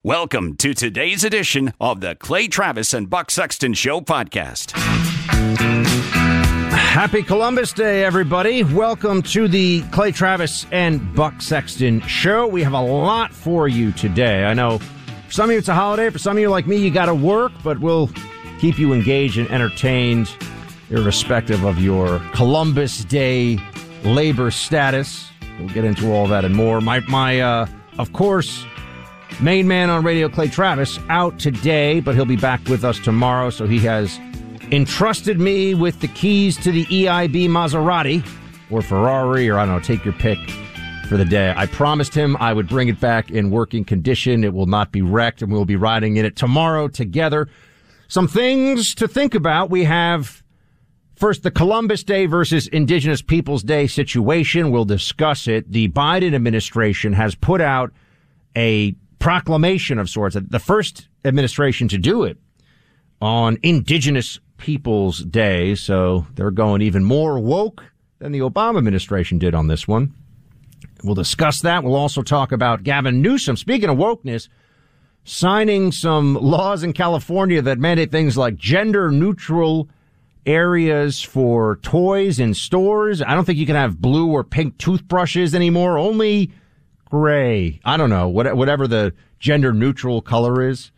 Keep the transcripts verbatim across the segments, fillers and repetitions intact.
Welcome to today's edition of the Clay Travis and Buck Sexton Show podcast. Happy Columbus Day, everybody. Welcome to the Clay Travis and Buck Sexton Show. We have a lot for you today. I know for some of you it's a holiday. For some of you like me, you got to work, but we'll keep you engaged and entertained irrespective of your Columbus Day labor status. We'll get into all that and more. My, my uh, of course, main man on radio, Clay Travis, out today, but he'll be back with us tomorrow, so he has entrusted me with the keys to the E I B Maserati, or Ferrari, or I don't know, take your pick for the day. I promised him I would bring it back in working condition. It will not be wrecked, and we'll be riding in it tomorrow together. Some things to think about. We have, first, the Columbus Day versus Indigenous Peoples Day situation. We'll discuss it. The Biden administration has put out a proclamation of sorts, the first administration to do it on Indigenous Peoples Day, so they're going even more woke than the Obama administration did on this one. We'll discuss that. We'll also talk about Gavin Newsom, speaking of wokeness, signing some laws in California that mandate things like gender-neutral areas for toys in stores. I don't think you can have blue or pink toothbrushes anymore, only gray. I don't know, whatever the gender-neutral color is.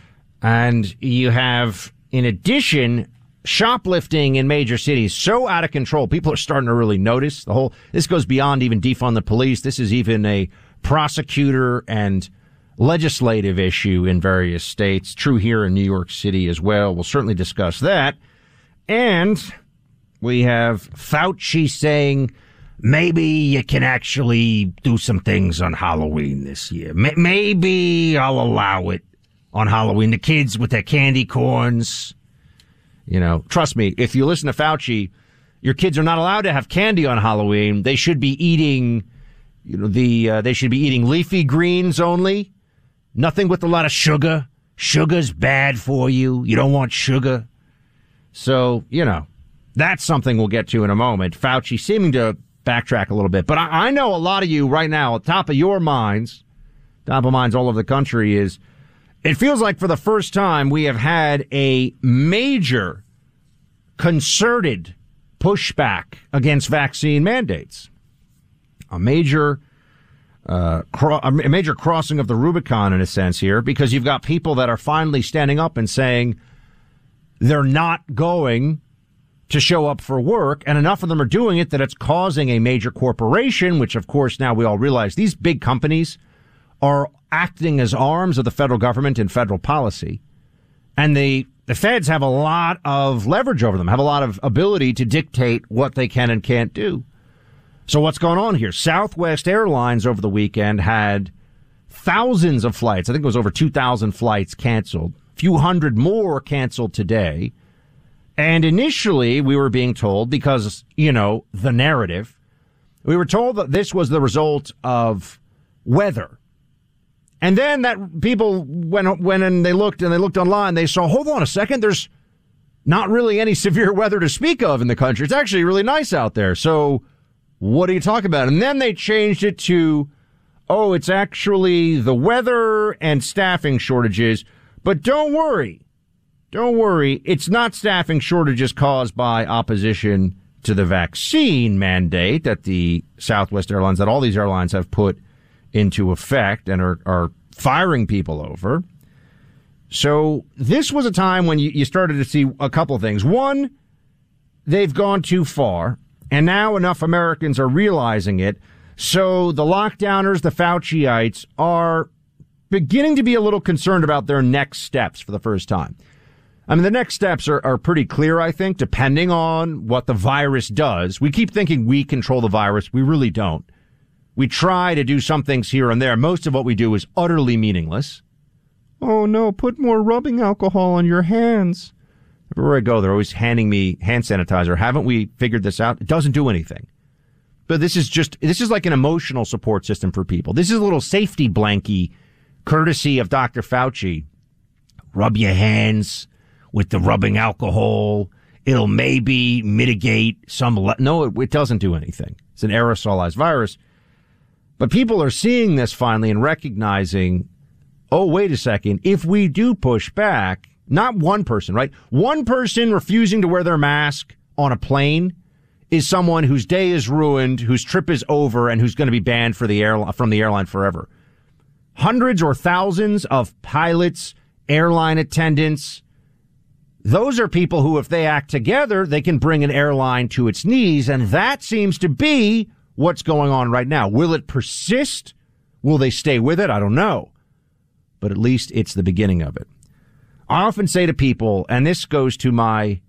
And you have, in addition, shoplifting in major cities so out of control. People are starting to really notice the whole. This goes beyond even defund the police. This is even a prosecutor and legislative issue in various states. True here in New York City as well. We'll certainly discuss that. And we have Fauci saying maybe you can actually do some things on Halloween this year. Maybe I'll allow it on Halloween. The kids with their candy corns. You know, trust me, if you listen to Fauci, your kids are not allowed to have candy on Halloween. They should be eating, you know, the, uh, they should be eating leafy greens only. Nothing with a lot of sugar. Sugar's bad for you. You don't want sugar. So, you know, that's something we'll get to in a moment. Fauci seeming to backtrack a little bit. But I, I know a lot of you right now, at the top of your minds, top of minds all over the country is, it feels like for the first time we have had a major concerted pushback against vaccine mandates. A major, uh, cro- a major crossing of the Rubicon in a sense here, because you've got people that are finally standing up and saying they're not going to show up for work, and enough of them are doing it that it's causing a major corporation, which of course now we all realize these big companies are acting as arms of the federal government and federal policy. And the, the feds have a lot of leverage over them, have a lot of ability to dictate what they can and can't do. So what's going on here? Southwest Airlines over the weekend had thousands of flights. I think it was over two thousand flights canceled. A few hundred more canceled today. And initially we were being told, because, you know, the narrative, we were told that this was the result of weather. And then that people went, went and they looked and they looked online. They saw, hold on a second, there's not really any severe weather to speak of in the country. It's actually really nice out there. So what are you talking about? And then they changed it to, oh, it's actually the weather and staffing shortages. But don't worry. Don't worry. It's not staffing shortages caused by opposition to the vaccine mandate that the Southwest Airlines, that all these airlines have put into effect and are, are firing people over. So this was a time when you, you started to see a couple of things. One, they've gone too far, and now enough Americans are realizing it. So the lockdowners, the Fauciites, are beginning to be a little concerned about their next steps for the first time. I mean, the next steps are, are pretty clear, I think, depending on what the virus does. We keep thinking we control the virus. We really don't. We try to do some things here and there. Most of what we do is utterly meaningless. Oh, no, put more rubbing alcohol on your hands. Everywhere I go, they're always handing me hand sanitizer. Haven't we figured this out? It doesn't do anything. But this is just, this is like an emotional support system for people. This is a little safety blankie courtesy of Doctor Fauci. Rub your hands with the rubbing alcohol. It'll maybe mitigate some. Le- no, it, it doesn't do anything. It's an aerosolized virus. But people are seeing this finally and recognizing, oh, wait a second, if we do push back, not one person, right? One person refusing to wear their mask on a plane is someone whose day is ruined, whose trip is over, and who's going to be banned for the air, from the airline forever. Hundreds or thousands of pilots, airline attendants, those are people who, if they act together, they can bring an airline to its knees, and that seems to be what's going on right now. Will it persist? Will they stay with it? I don't know. But at least it's the beginning of it. I often say to people, and this goes to my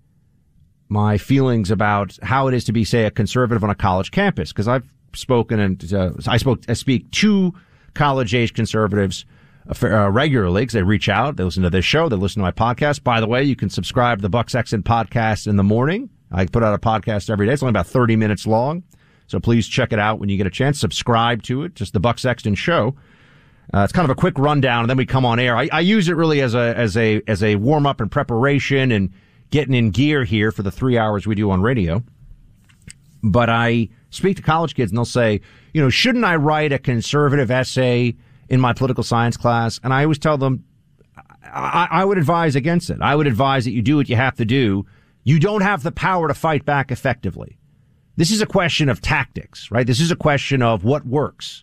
my feelings about how it is to be, say, a conservative on a college campus, because I've spoken and uh, I spoke I speak to college-age conservatives uh, regularly, because they reach out, they listen to this show, they listen to my podcast. By the way, you can subscribe to the Buck Sexton podcast in the morning. I put out a podcast every day. It's only about thirty minutes long, so please check it out when you get a chance. Subscribe to it, just the Buck Sexton Show. Uh, it's kind of a quick rundown, and then we come on air. I, I use it really as a as a as a warm up and preparation and getting in gear here for the three hours we do on radio. But I speak to college kids, and they'll say, you know, shouldn't I write a conservative essay in my political science class? And I always tell them, I, I would advise against it. I would advise that you do what you have to do. You don't have the power to fight back effectively. This is a question of tactics, right? This is a question of what works.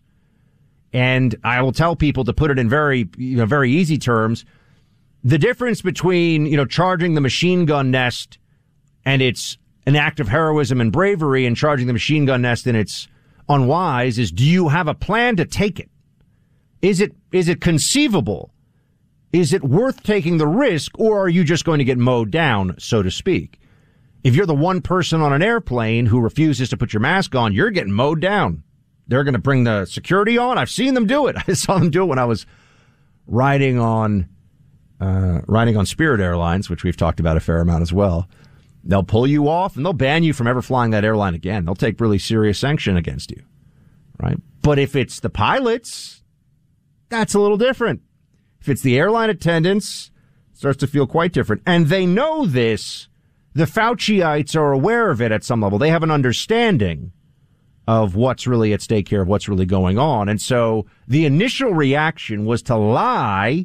And I will tell people, to put it in very, you know, very easy terms, the difference between, you know, charging the machine gun nest and it's an act of heroism and bravery, and charging the machine gun nest and it's unwise, is, do you have a plan to take it? Is it, is it conceivable? Is it worth taking the risk, or are you just going to get mowed down, so to speak? If you're the one person on an airplane who refuses to put your mask on, you're getting mowed down. They're going to bring the security on. I've seen them do it. I saw them do it when I was riding on, uh, riding on Spirit Airlines, which we've talked about a fair amount as well. They'll pull you off and they'll ban you from ever flying that airline again. They'll take really serious sanction against you, right? But if it's the pilots, that's a little different. If it's the airline attendants, it starts to feel quite different. And they know this. The Fauciites are aware of it at some level. They have an understanding of what's really at stake here, of what's really going on. And so the initial reaction was to lie,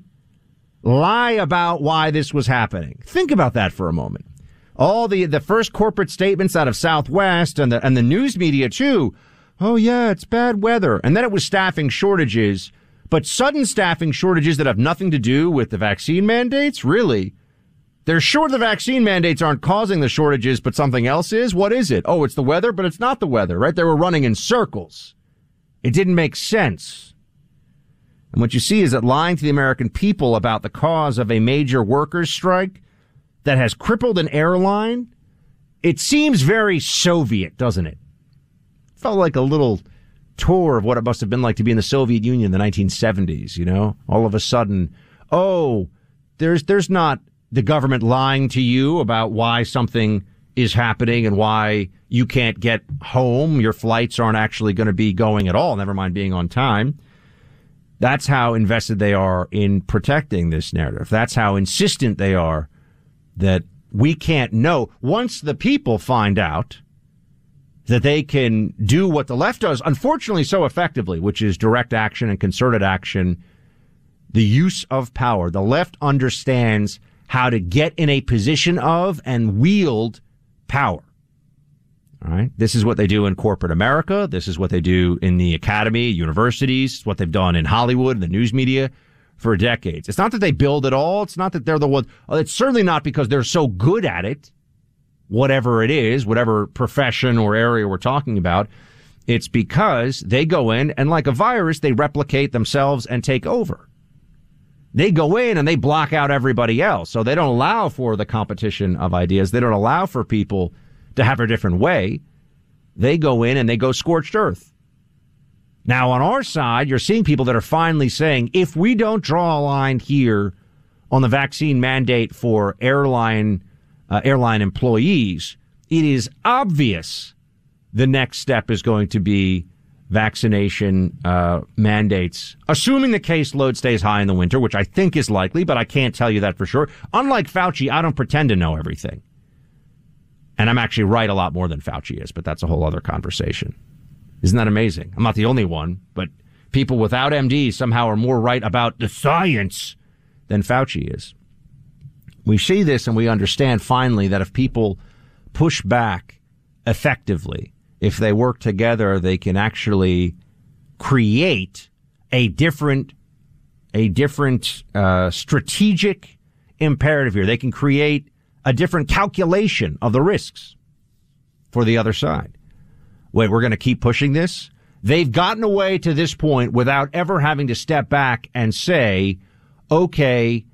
lie about why this was happening. Think about that for a moment. All the, the first corporate statements out of Southwest and the, and the news media too. Oh yeah, it's bad weather. And then it was staffing shortages, but sudden staffing shortages that have nothing to do with the vaccine mandates. Really? They're sure the vaccine mandates aren't causing the shortages, but something else is? What is it? Oh, it's the weather, but it's not the weather, right? They were running in circles. It didn't make sense. And what you see is that lying to the American people about the cause of a major workers' strike that has crippled an airline, it seems very Soviet, doesn't it? Felt like a little tour of what it must have been like to be in the Soviet Union in the nineteen seventies, you know? All of a sudden, oh, there's there's not the government lying to you about why something is happening and why you can't get home. Your flights aren't actually going to be going at all, never mind being on time. That's how invested they are in protecting this narrative. That's how insistent they are that we can't know. Once the people find out that they can do what the left does, unfortunately so effectively, which is direct action and concerted action, the use of power, the left understands how to get in a position of and wield power. All right. This is what they do in corporate America. This is what they do in the academy, universities. It's what they've done in Hollywood and the news media for decades. It's not that they build it all. It's not that they're the ones. It's certainly not because they're so good at it, whatever it is, whatever profession or area we're talking about. It's because they go in and, like a virus, they replicate themselves and take over. They go in and they block out everybody else. So they don't allow for the competition of ideas. They don't allow for people to have a different way. They go in and they go scorched earth. Now, on our side, you're seeing people that are finally saying, if we don't draw a line here on the vaccine mandate for airline uh, airline employees, it is obvious the next step is going to be vaccination uh, mandates, assuming the caseload stays high in the winter, which I think is likely, but I can't tell you that for sure. Unlike Fauci, I don't pretend to know everything. And I'm actually right a lot more than Fauci is, but that's a whole other conversation. Isn't that amazing? I'm not the only one, but people without M Ds somehow are more right about the science than Fauci is. We see this and we understand finally that if people push back effectively, if they work together, they can actually create a different, a different uh, strategic imperative here. They can create a different calculation of the risks for the other side. Wait, we're going to keep pushing this? They've gotten away to this point without ever having to step back and say, okay,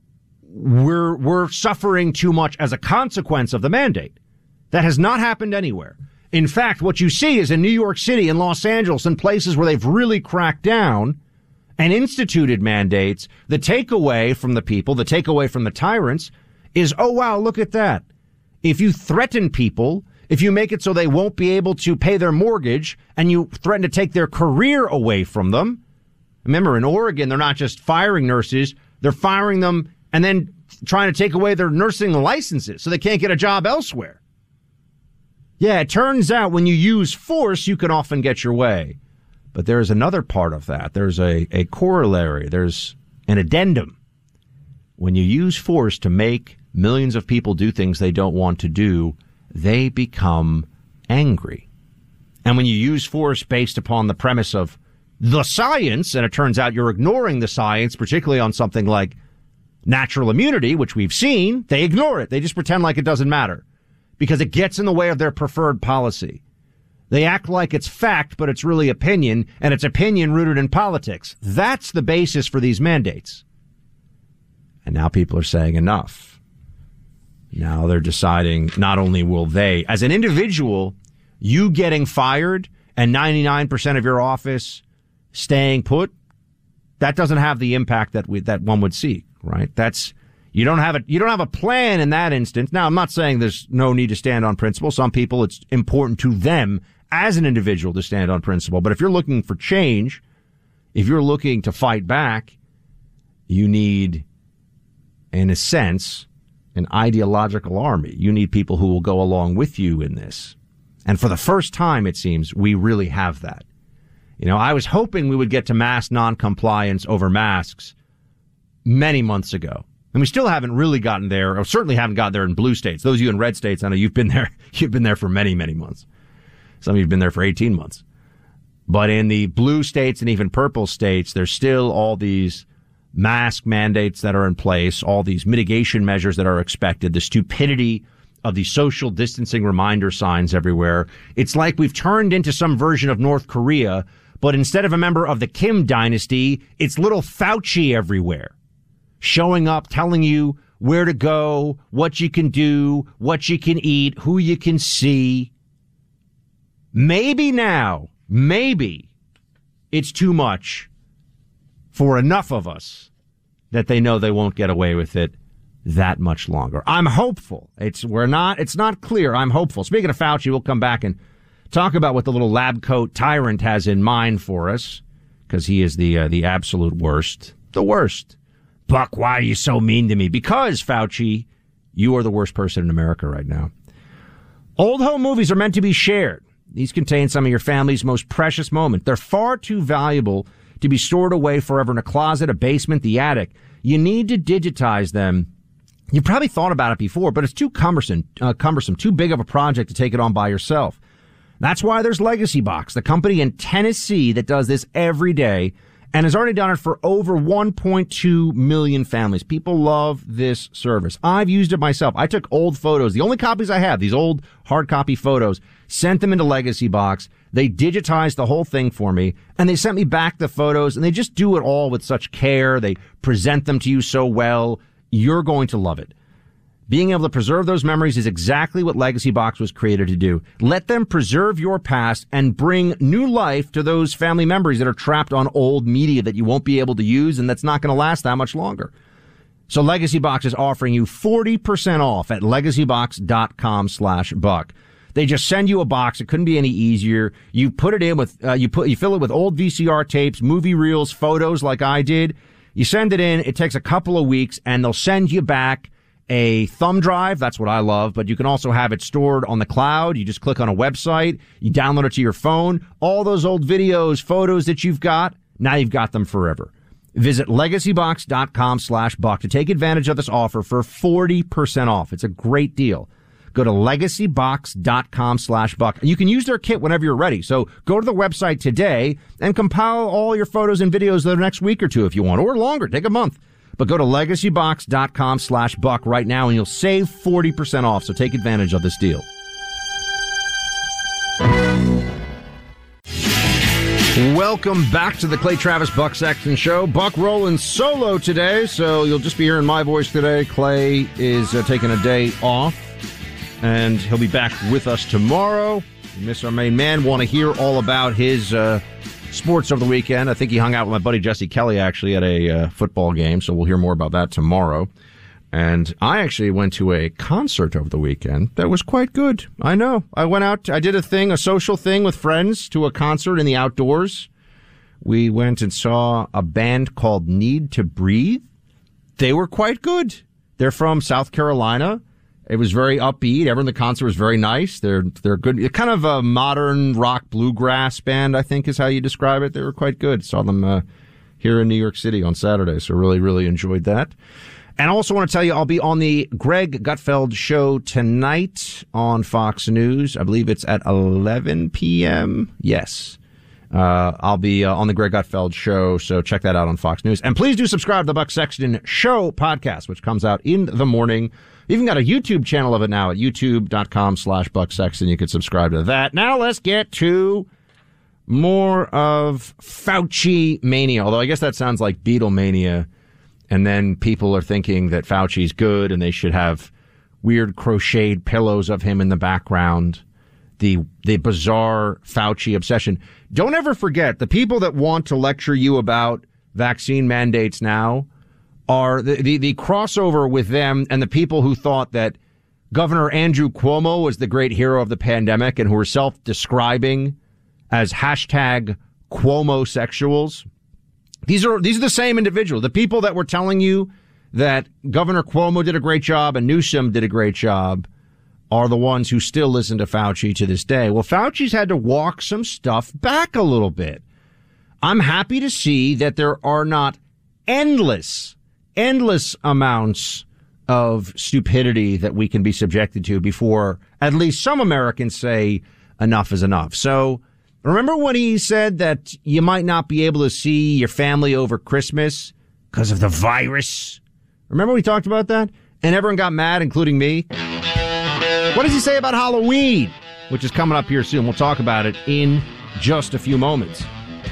we're we're suffering too much as a consequence of the mandate. That has not happened anywhere. In fact, what you see is in New York City and Los Angeles and places where they've really cracked down and instituted mandates, the takeaway from the people, the takeaway from the tyrants is, oh, wow, look at that. If you threaten people, if you make it so they won't be able to pay their mortgage and you threaten to take their career away from them. Remember, in Oregon, they're not just firing nurses, they're firing them and then trying to take away their nursing licenses so they can't get a job elsewhere. Yeah, it turns out when you use force, you can often get your way. But there's another part of that. There's a, a corollary. There's an addendum. When you use force to make millions of people do things they don't want to do, they become angry. And when you use force based upon the premise of the science, and it turns out you're ignoring the science, particularly on something like natural immunity, which we've seen, they ignore it. They just pretend like it doesn't matter because it gets in the way of their preferred policy. They act like it's fact, but it's really opinion, and it's opinion rooted in politics. That's the basis for these mandates. And now people are saying enough. Now they're deciding not only will they, as an individual, you getting fired and ninety-nine percent of your office staying put, that doesn't have the impact that we, that one would seek, right? That's, you don't have a, you don't have a plan in that instance. Now, I'm not saying there's no need to stand on principle. Some people, it's important to them as an individual to stand on principle. But if you're looking for change, if you're looking to fight back, you need, in a sense, an ideological army. You need people who will go along with you in this. And for the first time, it seems, we really have that. You know, I was hoping we would get to mass noncompliance over masks many months ago. And we still haven't really gotten there, or certainly haven't gotten there in blue states. Those of you in red states, I know you've been there. You've been there for many, many months. Some of you have been there for eighteen months. But in the blue states and even purple states, there's still all these mask mandates that are in place, all these mitigation measures that are expected, the stupidity of the social distancing reminder signs everywhere. It's like we've turned into some version of North Korea, but instead of a member of the Kim dynasty, it's little Fauci everywhere, showing up, telling you where to go, what you can do, what you can eat, who you can see. Maybe now, maybe it's too much for enough of us that they know they won't get away with it that much longer. I'm hopeful. It's we're not. It's not clear. I'm hopeful. Speaking of Fauci, we'll come back and talk about what the little lab coat tyrant has in mind for us, because he is the uh, the absolute worst, the worst. Buck, why are you so mean to me? Because Fauci, you are the worst person in America right now. Old home movies are meant to be shared. These contain some of your family's most precious moments. They're far too valuable to be stored away forever in a closet, a basement, the attic. You need to digitize them. You probably thought about it before, but it's too cumbersome, uh, cumbersome, too big of a project to take it on by yourself. That's why there's Legacy Box, the company in Tennessee that does this every day and has already done it for over one point two million families. People love this service. I've used it myself. I took old photos, the only copies I have, these old hard copy photos, sent them into Legacy Box. They digitized the whole thing for me, and they sent me back the photos, and they just do it all with such care. They present them to you so well. You're going to love it. Being able to preserve those memories is exactly what Legacy Box was created to do. Let them preserve your past and bring new life to those family memories that are trapped on old media that you won't be able to use and that's not going to last that much longer. So Legacy Box is offering you forty percent off at legacybox.com slash buck. They just send you a box. It couldn't be any easier. You put it in with, uh, you put, you fill it with old V C R tapes, movie reels, photos like I did. You send it in. It takes a couple of weeks and they'll send you back a thumb drive. That's what I love, but you can also have it stored on the cloud. You just click on a website, you download it to your phone. All those old videos, photos that you've got, Now you've got them forever. Visit legacybox.com slash buck to take advantage of this offer for forty percent off. It's a great deal. Go to legacybox.com slash buck. And you can use their kit whenever you're ready. So go to the website today and compile all your photos and videos the next week or two if you want, or longer. Take a month. But go to legacybox.com slash buck right now and you'll save forty percent off. So take advantage of this deal. Welcome back to the Clay Travis Buck Sexton Show. Buck rolling solo today, so you'll just be hearing my voice today. Clay is uh, taking a day off, and he'll be back with us tomorrow. You miss our main man. Want to hear all about his uh, sports over the weekend. I think he hung out with my buddy Jesse Kelly, actually, at a uh, football game, so we'll hear more about that tomorrow. And I actually went to a concert over the weekend that was quite good. I know. I went out, I did a thing, a social thing with friends to a concert in the outdoors. We went and saw a band called Need to Breathe. They were quite good. They're from South Carolina. It was very upbeat. Everyone in the concert was very nice. They're, they're good. They're kind of a modern rock bluegrass band, I think is how you describe it. They were quite good. Saw them uh, here in New York City on Saturday, so really, really enjoyed that. And I also want to tell you, I'll be on the Greg Gutfeld show tonight on Fox News. I believe it's at eleven p.m. Yes. Uh, I'll be uh, on the Greg Gutfeld show, so check that out on Fox News. And please do subscribe to the Buck Sexton Show podcast, which comes out in the morning. Even got a YouTube channel of it now at youtube.com slash Buck Sexton. You can subscribe to that. Now let's get to more of Fauci mania, although I guess that sounds like Beatlemania. And then people are thinking that Fauci's good and they should have weird crocheted pillows of him in the background. The the bizarre Fauci obsession. Don't ever forget, the people that want to lecture you about vaccine mandates now are the, the, the crossover with them and the people who thought that Governor Andrew Cuomo was the great hero of the pandemic and who were self-describing as hashtag Cuomosexuals. These are these are the same individual. The people that were telling you that Governor Cuomo did a great job and Newsom did a great job are the ones who still listen to Fauci to this day. Well, Fauci's had to walk some stuff back a little bit. I'm happy to see that there are not endless, endless amounts of stupidity that we can be subjected to before at least some Americans say enough is enough. So remember when he said that you might not be able to see your family over Christmas because of the virus? Remember we talked about that? And everyone got mad, including me. What does he say about Halloween, which is coming up here soon? We'll talk about it in just a few moments.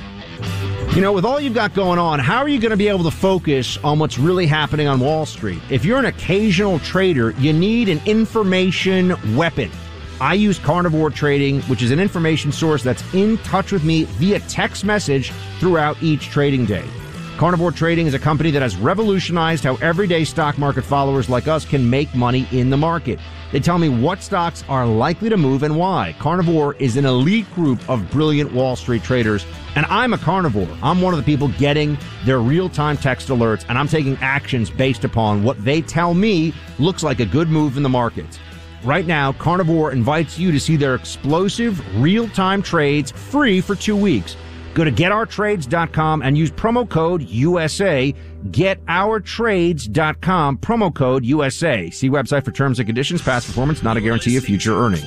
You know, with all you've got going on, how are you going to be able to focus on what's really happening on Wall Street? If you're an occasional trader, you need an information weapon. I use Carnivore Trading, which is an information source that's in touch with me via text message throughout each trading day. Carnivore Trading is a company that has revolutionized how everyday stock market followers like us can make money in the market. They tell me what stocks are likely to move and why. Carnivore is an elite group of brilliant Wall Street traders, and I'm a carnivore. I'm one of the people getting their real-time text alerts, and I'm taking actions based upon what they tell me looks like a good move in the market. Right now, Carnivore invites you to see their explosive real-time trades free for two weeks. Go to get our trades dot com and use promo code U S A. get our trades dot com, promo code U S A. See website for terms and conditions. Past performance not a guarantee of future earning.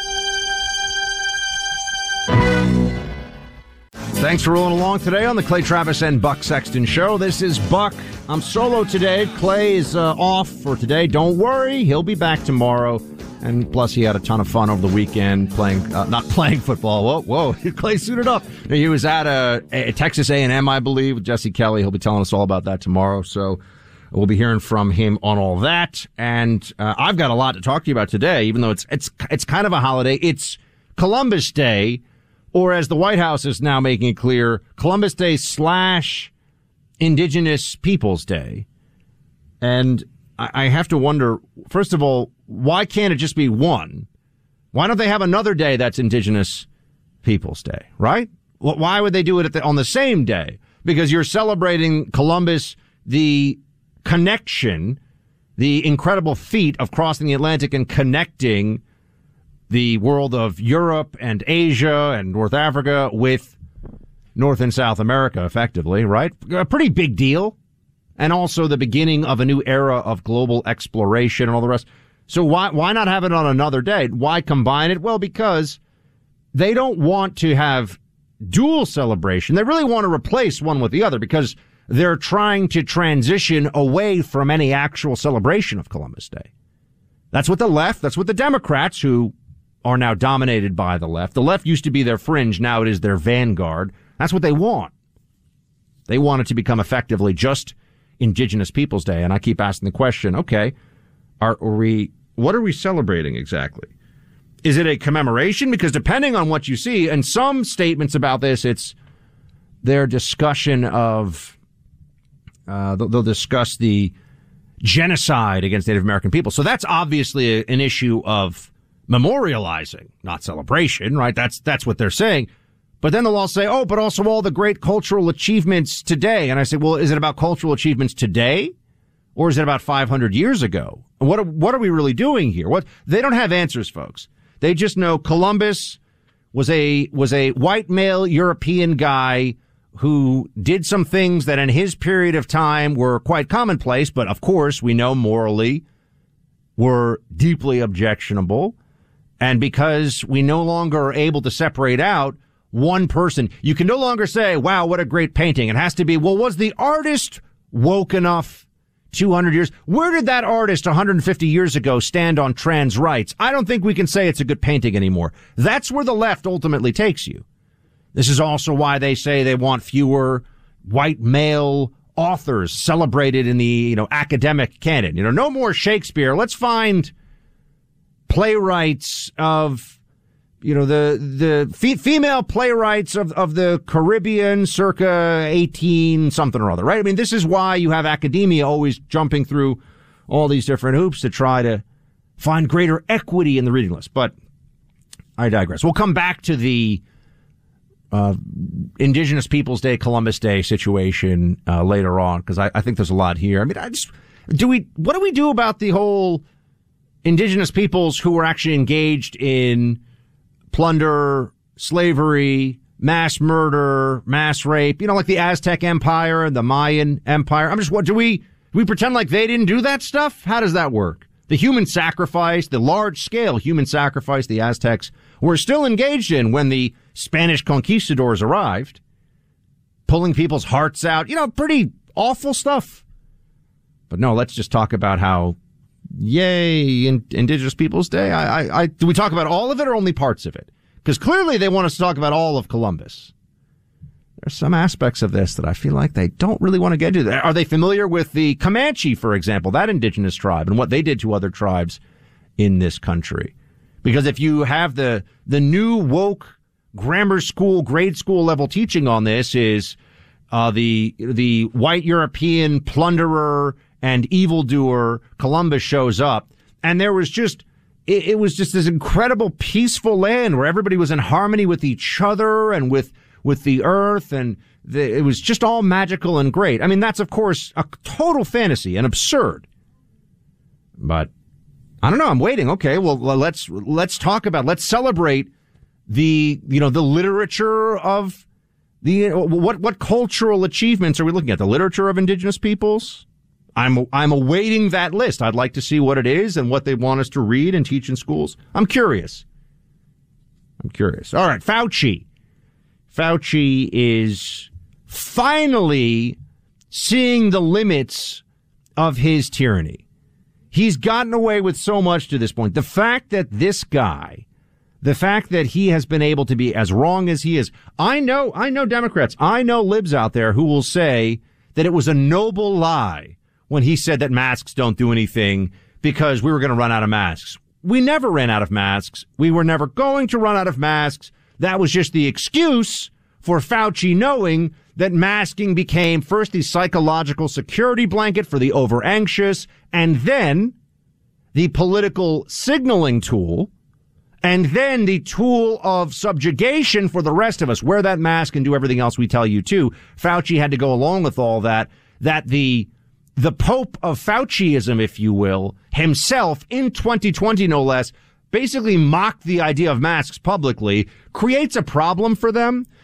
Thanks for rolling along today on the Clay Travis and Buck Sexton Show. This is Buck. I'm solo today. Clay is uh, off for today. Don't worry. He'll be back tomorrow. And plus, he had a ton of fun over the weekend playing, uh, not playing football. Whoa, whoa, Clay suited up. He was at a, a Texas A and M, I believe, with Jesse Kelly. He'll be telling us all about that tomorrow. So we'll be hearing from him on all that. And uh, I've got a lot to talk to you about today, even though it's it's it's kind of a holiday. It's Columbus Day, or as the White House is now making it clear, Columbus Day slash Indigenous Peoples Day. And I have to wonder, first of all, why can't it just be one? Why don't they have another day that's Indigenous Peoples Day, right? Why would they do it at the, on the same day? Because you're celebrating Columbus, the connection, the incredible feat of crossing the Atlantic and connecting the world of Europe and Asia and North Africa with North and South America, effectively, right? A pretty big deal. And also the beginning of a new era of global exploration and all the rest. So why why not have it on another day? Why combine it? Well, because they don't want to have dual celebration. They really want to replace one with the other because they're trying to transition away from any actual celebration of Columbus Day. That's what the left, that's what the Democrats, who are now dominated by the left. The left used to be their fringe, now it is their vanguard. That's what they want. They want it to become effectively just Indigenous Peoples Day. And I keep asking the question, okay, are, are we, what are we celebrating exactly? Is it a commemoration? Because depending on what you see, and some statements about this, it's their discussion of, uh, they'll, they'll discuss the genocide against Native American people. So that's obviously a, an issue of memorializing, not celebration, right? That's, that's what they're saying. But then they'll all say, oh, but also all the great cultural achievements today. And I say, well, is it about cultural achievements today? Or is it about five hundred years ago? What are, what are we really doing here? What, they don't have answers, folks. They just know Columbus was a, was a white male European guy who did some things that in his period of time were quite commonplace, but of course we know morally were deeply objectionable. And because we no longer are able to separate out one person, you can no longer say, wow, what a great painting. It has to be, well, was the artist woke enough two hundred years? Where did that artist one hundred fifty years ago stand on trans rights? I don't think we can say it's a good painting anymore. That's where the left ultimately takes you. This is also why they say they want fewer white male authors celebrated in the, you know, academic canon. You know, no more Shakespeare. Let's find playwrights of, you know, the, the fe- female playwrights of, of the Caribbean circa eighteen something or other, right? I mean, this is why you have academia always jumping through all these different hoops to try to find greater equity in the reading list. But I digress. We'll come back to the uh, Indigenous Peoples Day, Columbus Day situation uh, later on, because I, I think there's a lot here. I mean, I just, do we, what do we do about the whole Indigenous peoples who were actually engaged in plunder, slavery, mass murder, mass rape, you know, like the Aztec Empire and the Mayan Empire? I'm just, what, do we, do we pretend like they didn't do that stuff? How does that work? The human sacrifice, the large-scale human sacrifice the Aztecs were still engaged in when the Spanish conquistadors arrived, pulling people's hearts out, you know, pretty awful stuff. But no, let's just talk about how, yay, in, Indigenous Peoples Day. I, I, I, do we talk about all of it or only parts of it? Because clearly they want us to talk about all of Columbus. There's some aspects of this that I feel like they don't really want to get into. Are they familiar with the Comanche, for example, that indigenous tribe, and what they did to other tribes in this country? Because if you have the the new woke grammar school, grade school level teaching on this is uh, the the white European plunderer and evildoer Columbus shows up, and there was just it, it was just this incredible peaceful land where everybody was in harmony with each other and with with the earth, and the, it was just all magical and great. I mean, that's of course a total fantasy and absurd. But I don't know. I'm waiting. Okay, well, let's let's talk about let's celebrate the you know the literature of the what what cultural achievements are we looking at? The literature of indigenous peoples. I'm I'm awaiting that list. I'd like to see what it is and what they want us to read and teach in schools. I'm curious. I'm curious. All right, Fauci. Fauci is finally seeing the limits of his tyranny. He's gotten away with so much to this point. The fact that this guy, the fact that he has been able to be as wrong as he is, I know, I know Democrats, I know libs out there who will say that it was a noble lie when he said that masks don't do anything because we were going to run out of masks. We never ran out of masks. We were never going to run out of masks. That was just the excuse for Fauci knowing that masking became first the psychological security blanket for the over-anxious, and then the political signaling tool, and then the tool of subjugation for the rest of us. Wear that mask and do everything else we tell you to. Fauci had to go along with all that, that the the Pope of Fauciism, if you will, himself in twenty twenty, no less, basically mocked the idea of masks publicly, creates a problem for them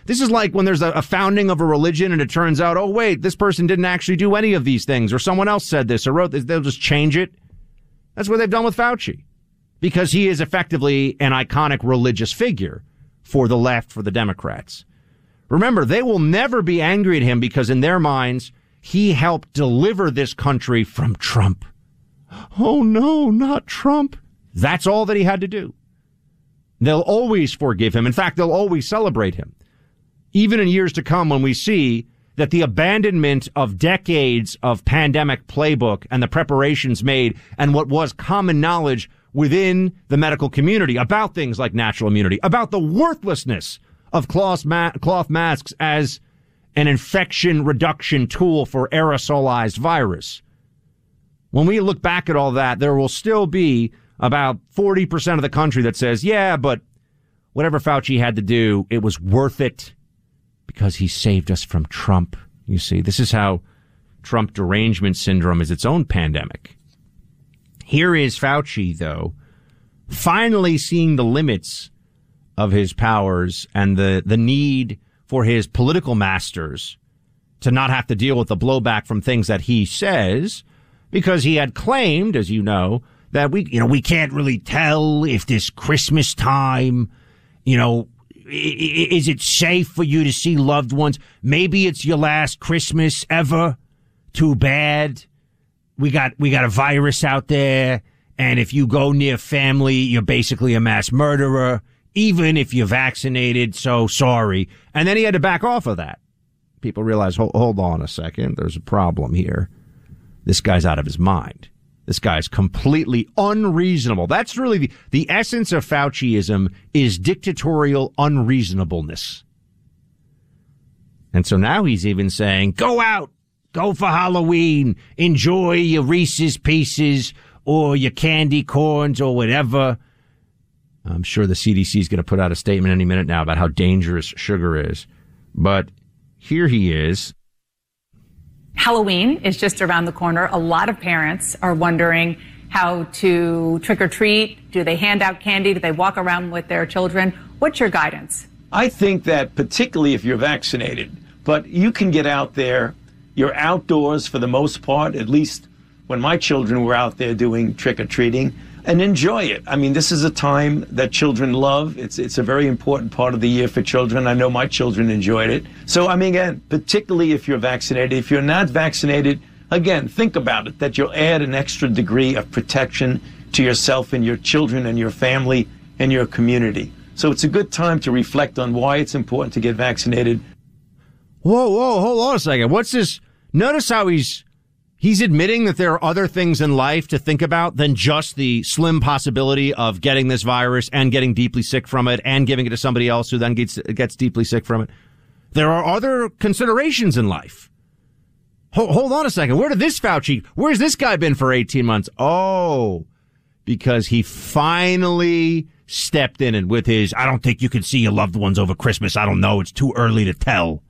This is like when there's a, a founding of a religion and it turns out, oh, wait, this person didn't actually do any of these things, or someone else said this or wrote this. They'll just change it. That's what they've done with Fauci, because he is effectively an iconic religious figure for the left, for the Democrats. Remember, they will never be angry at him because in their minds, he helped deliver this country from Trump. Oh, no, not Trump. That's all that he had to do. They'll always forgive him. In fact, they'll always celebrate him. Even in years to come, when we see that the abandonment of decades of pandemic playbook and the preparations made and what was common knowledge within the medical community about things like natural immunity, about the worthlessness of cloth, ma- cloth masks as an infection reduction tool for aerosolized virus. When we look back at all that, there will still be about forty percent of the country that says, yeah, but whatever Fauci had to do, it was worth it because he saved us from Trump. You see, this is how Trump derangement syndrome is its own pandemic. Here is Fauci, though, finally seeing the limits of his powers and the, the need for his political masters to not have to deal with the blowback from things that he says, because he had claimed, as you know, that we, you know, we can't really tell if this Christmas time, you know, is it safe for you to see loved ones? Maybe it's your last Christmas ever. Too bad. We got, we got a virus out there. And if you go near family, you're basically a mass murderer, even if you're vaccinated. So sorry. And then he had to back off of that. People realize, hold, hold on a second. There's a problem here. This guy's out of his mind. This guy's completely unreasonable. That's really the, the essence of Fauciism, is dictatorial unreasonableness. And so now he's even saying, go out, go for Halloween, enjoy your Reese's Pieces or your candy corns or whatever. I'm sure the C D C is going to put out a statement any minute now about how dangerous sugar is. But here he is. Halloween is just around the corner. A lot of parents are wondering how to trick or treat. Do they hand out candy? Do they walk around with their children? What's your guidance? I think that particularly if you're vaccinated, but you can get out there. You're outdoors for the most part, at least when my children were out there doing trick or treating, and enjoy it. I mean, this is a time that children love. It's it's a very important part of the year for children. I know my children enjoyed it. So, I mean, again, particularly if you're vaccinated. If you're not vaccinated, again, think about it, that you'll add an extra degree of protection to yourself and your children and your family and your community. So it's a good time to reflect on why it's important to get vaccinated. Whoa, whoa, hold on a second. What's this? Notice how he's He's admitting that there are other things in life to think about than just the slim possibility of getting this virus and getting deeply sick from it and giving it to somebody else who then gets gets deeply sick from it. There are other considerations in life. Hold, hold on a second. Where did this Fauci, where's this guy been for eighteen months? Oh, because he finally stepped in and with his, I don't think you can see your loved ones over Christmas. I don't know. It's too early to tell.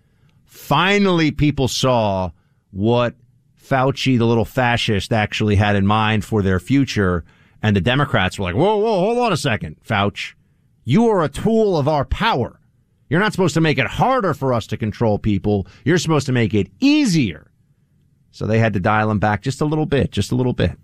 Finally, people saw what Fauci, the little fascist, actually had in mind for their future. And the Democrats were like, whoa, whoa, hold on a second, Fauci. You are a tool of our power. You're not supposed to make it harder for us to control people. You're supposed to make it easier. So they had to dial him back just a little bit, just a little bit.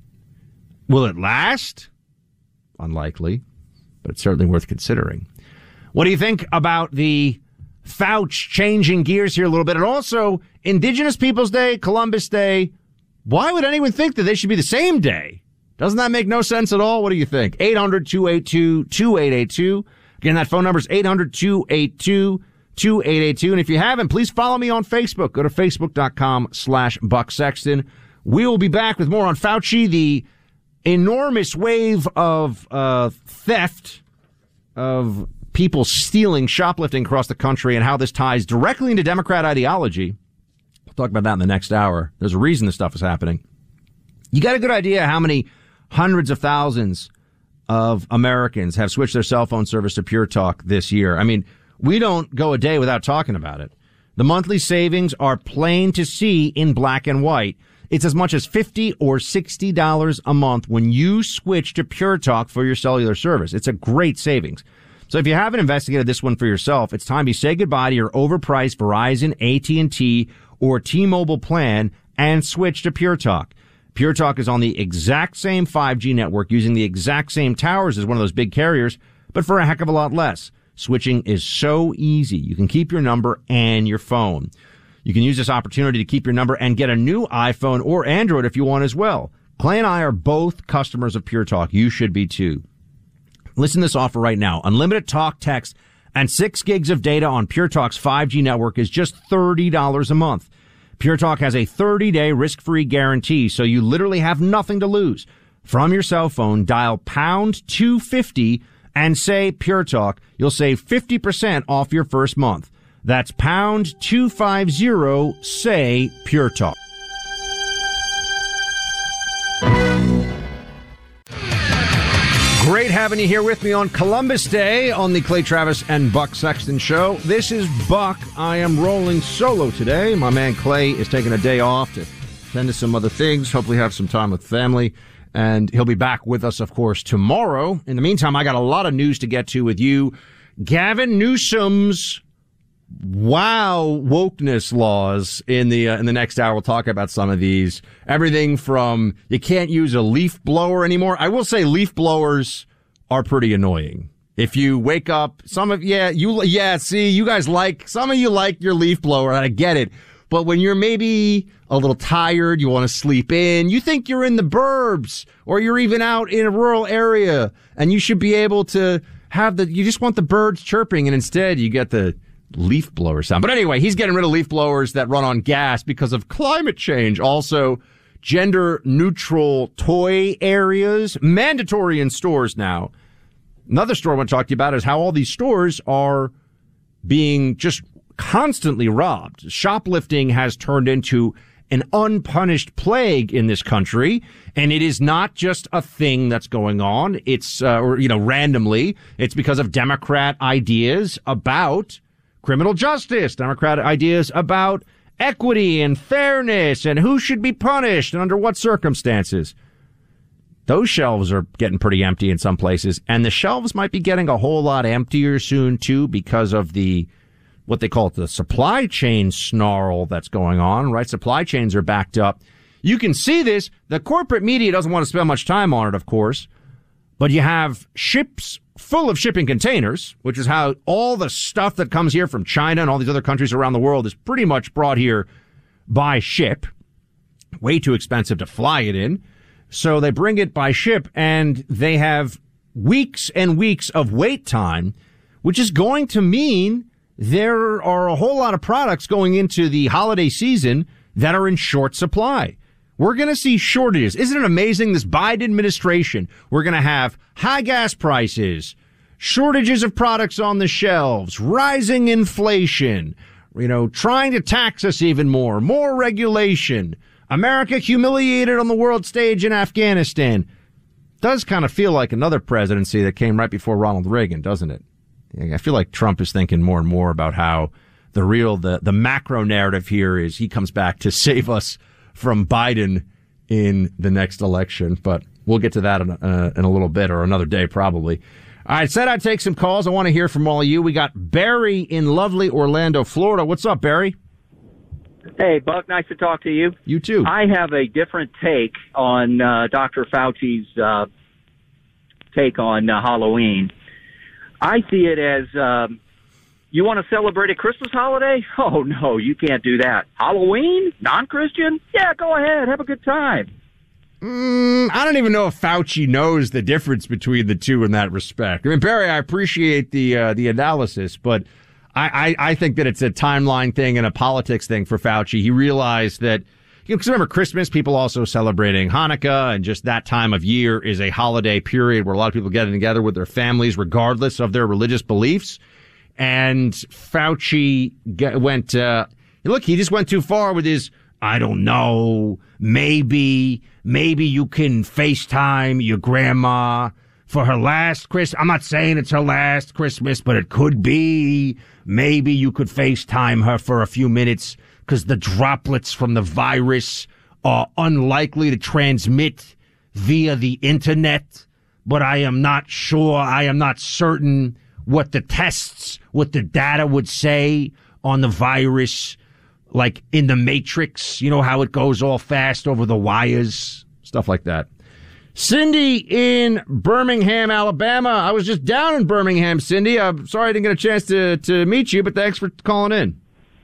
Will it last? Unlikely, but it's certainly worth considering. What do you think about the Fauci changing gears here a little bit? And also, Indigenous Peoples Day, Columbus Day. Why would anyone think that they should be the same day? Doesn't that make no sense at all? What do you think? eight hundred, two eight two, two eight eight two. Again, that phone number is eight hundred, two eight two, two eight eight two. And if you haven't, please follow me on Facebook. Go to facebook.com slash Buck Sexton. We will be back with more on Fauci, the enormous wave of uh, theft of people stealing, shoplifting across the country, and how this ties directly into Democrat ideology. We'll talk about that in the next hour. There's a reason this stuff is happening. You got a good idea how many hundreds of thousands of Americans have switched their cell phone service to Pure Talk this year. I mean, we don't go a day without talking about it. The monthly savings are plain to see in black and white. It's as much as fifty dollars or sixty dollars a month when you switch to Pure Talk for your cellular service. It's a great savings. So if you haven't investigated this one for yourself, it's time you say goodbye to your overpriced Verizon, A T and T, or T-Mobile plan and switch to Pure Talk. Pure Talk is on the exact same five G network using the exact same towers as one of those big carriers, but for a heck of a lot less. Switching is so easy. You can keep your number and your phone. You can use this opportunity to keep your number and get a new iPhone or Android if you want as well. Clay and I are both customers of Pure Talk. You should be too. Listen to this offer right now. Unlimited talk, text, and six gigs of data on Pure Talk's five G network is just thirty dollars a month. Pure Talk has a thirty-day risk-free guarantee, so you literally have nothing to lose. From your cell phone, dial pound two fifty and say Pure Talk. You'll save fifty percent off your first month. That's pound two fifty, say Pure Talk. Great having you here with me on Columbus Day on the Clay Travis and Buck Sexton Show. This is Buck. I am rolling solo today. My man Clay is taking a day off to attend to some other things, hopefully have some time with family, and he'll be back with us, of course, tomorrow. In the meantime, I got a lot of news to get to with you. Gavin Newsom's wow wokeness laws in the uh, in the next hour. We'll talk about some of these. Everything from you can't use a leaf blower anymore. I will say leaf blowers are pretty annoying. If you wake up, some of yeah you yeah see you guys like some of you like your leaf blower. I get it, but when you're maybe a little tired, you want to sleep in, you think you're in the burbs or you're even out in a rural area, and you should be able to have the. You just want the birds chirping, and instead you get the leaf blower sound. But anyway, he's getting rid of leaf blowers that run on gas because of climate change. Also, gender neutral toy areas, mandatory in stores now. Another story I want to talk to you about is how all these stores are being just constantly robbed. Shoplifting has turned into an unpunished plague in this country, and it is not just a thing that's going on. It's, uh, or, you know, randomly. It's because of Democrat ideas about criminal justice, Democratic ideas about equity and fairness and who should be punished and under what circumstances. Those shelves are getting pretty empty in some places, and the shelves might be getting a whole lot emptier soon, too, because of the, what they call it, the supply chain snarl that's going on, right? Supply chains are backed up. You can see this. The corporate media doesn't want to spend much time on it, of course, but you have ships full of shipping containers, which is how all the stuff that comes here from China and all these other countries around the world is pretty much brought here by ship. Way too expensive to fly it in. So they bring it by ship, and they have weeks and weeks of wait time, which is going to mean there are a whole lot of products going into the holiday season that are in short supply. We're going to see shortages. Isn't it amazing? This Biden administration, we're going to have high gas prices, shortages of products on the shelves, rising inflation, you know, trying to tax us even more, more regulation, America humiliated on the world stage in Afghanistan. Does kind of feel like another presidency that came right before Ronald Reagan, doesn't it? I feel like Trump is thinking more and more about how the real, the, the macro narrative here is he comes back to save us from Biden in the next election, but we'll get to that in, uh, in a little bit, or another day probably. I said I'd take some calls. I want to hear from all of you. We got Barry in lovely Orlando, Florida. What's up, Barry? Hey, Buck, nice to talk to you. You too. I have a different take on uh, Doctor Fauci's uh, take on uh, Halloween. I see it as, um, you want to celebrate a Christmas holiday? Oh, no, you can't do that. Halloween? Non-Christian? Yeah, go ahead. Have a good time. Mm, I don't even know if Fauci knows the difference between the two in that respect. I mean, Barry, I appreciate the uh, the analysis, but I, I, I think that it's a timeline thing and a politics thing for Fauci. He realized that, you know, because remember, Christmas, people also celebrating Hanukkah, and just that time of year is a holiday period where a lot of people getting together with their families, regardless of their religious beliefs. And Fauci get, went, uh, look, he just went too far with his, I don't know, maybe, maybe you can FaceTime your grandma for her last Christmas. I'm not saying it's her last Christmas, but it could be. Maybe you could FaceTime her for a few minutes because the droplets from the virus are unlikely to transmit via the internet. But I am not sure, I am not certain what the tests, what the data would say on the virus, like in the Matrix, you know, how it goes all fast over the wires, stuff like that. Cindy in Birmingham, Alabama. I was just down in Birmingham, Cindy. I'm sorry I didn't get a chance to, to meet you, but thanks for calling in.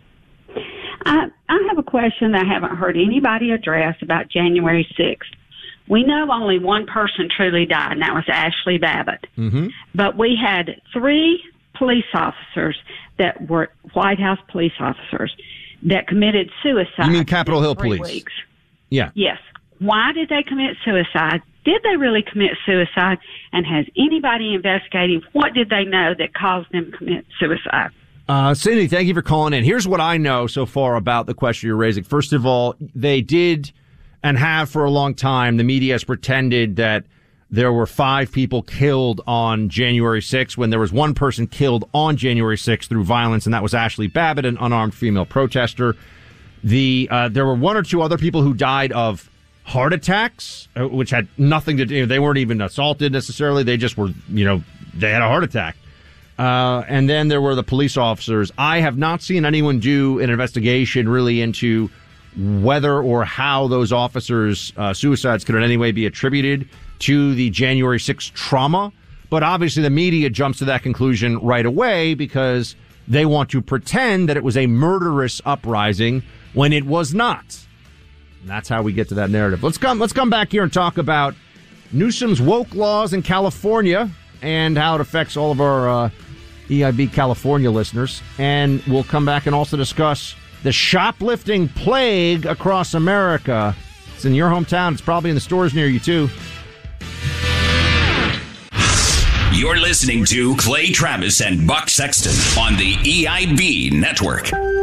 I, I have a question that I haven't heard anybody address about January sixth. We know only one person truly died, and that was Ashley Babbitt. Mm-hmm. But we had three police officers that were White House police officers that committed suicide. You mean Capitol Hill three Police? Weeks. Yeah. Yes. Why did they commit suicide? Did they really commit suicide? And has anybody investigated what did they know that caused them to commit suicide? Uh, Cindy, thank you for calling in. Here's what I know so far about the question you're raising. First of all, they did and have for a long time, the media has pretended that there were five people killed on January sixth when there was one person killed on January sixth through violence, and that was Ashley Babbitt, an unarmed female protester. The uh, there were one or two other people who died of heart attacks, uh, which had nothing to do. They weren't even assaulted necessarily. They just were, you know, they had a heart attack. Uh, and then there were the police officers. I have not seen anyone do an investigation really into whether or how those officers' uh, suicides could in any way be attributed to the January sixth trauma. But obviously the media jumps to that conclusion right away because they want to pretend that it was a murderous uprising when it was not. And that's how we get to that narrative. Let's come, let's come back here and talk about Newsom's woke laws in California and how it affects all of our uh, E I B California listeners. And we'll come back and also discuss the shoplifting plague across America. It's in your hometown. It's probably in the stores near you, too. You're listening to Clay Travis and Buck Sexton on the E I B Network.